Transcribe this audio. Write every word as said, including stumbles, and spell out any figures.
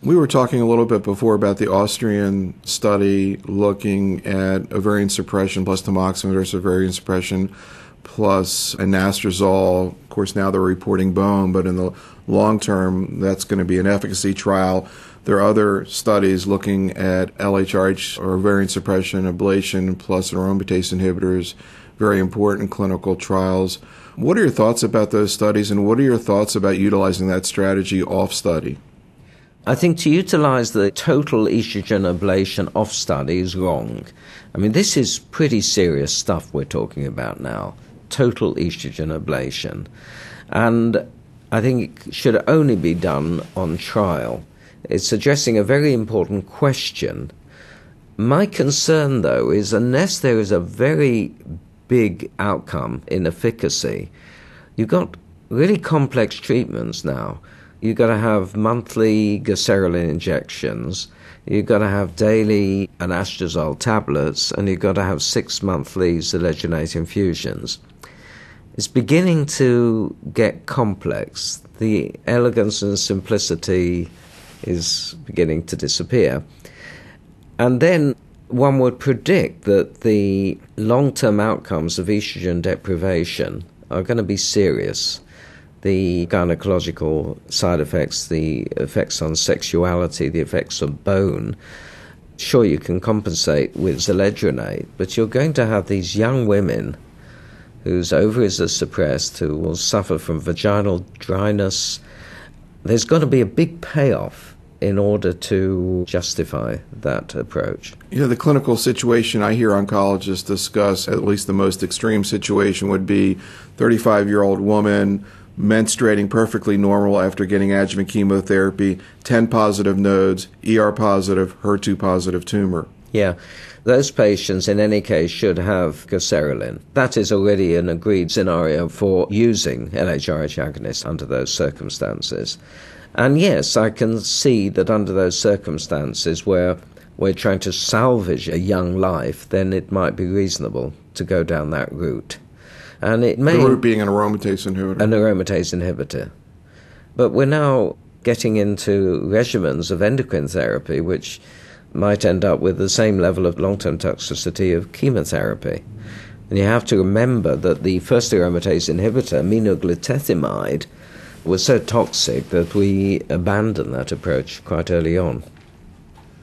We were talking a little bit before about the Austrian study looking at ovarian suppression plus tamoxifen versus ovarian suppression plus anastrozole. Of course, now they're reporting bone, but in the long term, that's going to be an efficacy trial. There are other studies looking at L H R H, or ovarian suppression, ablation, plus aromatase inhibitors, very important clinical trials. What are your thoughts about those studies, and what are your thoughts about utilizing that strategy off-study? I think to utilize the total estrogen ablation off-study is wrong. I mean, this is pretty serious stuff we're talking about now, total estrogen ablation. And I think it should only be done on trial. It's addressing a very important question. My concern, though, is unless there is a very big outcome in efficacy, you've got really complex treatments now. You've got to have monthly gaserelin injections, you've got to have daily anastrozole tablets, and you've got to have six monthly zoledronate infusions. It's beginning to get complex. The elegance and simplicity is beginning to disappear. And then one would predict that the long-term outcomes of estrogen deprivation are going to be serious. The gynecological side effects, the effects on sexuality, the effects of bone. Sure, you can compensate with zoledronate, but you're going to have these young women whose ovaries are suppressed, who will suffer from vaginal dryness. There's got to be a big payoff in order to justify that approach. You know, the clinical situation I hear oncologists discuss, at least the most extreme situation, would be thirty-five-year-old woman menstruating perfectly normal after getting adjuvant chemotherapy, ten positive nodes, E R positive, H E R two positive tumor. Yeah, those patients in any case should have gaserelin. That is already an agreed scenario for using L H R H agonists under those circumstances. And yes, I can see that under those circumstances where we're trying to salvage a young life, then it might be reasonable to go down that route. And it may, the route being an aromatase inhibitor. An aromatase inhibitor. But we're now getting into regimens of endocrine therapy which might end up with the same level of long-term toxicity of chemotherapy. And you have to remember that the first aromatase inhibitor, minoglutethimide, was so toxic that we abandoned that approach quite early on.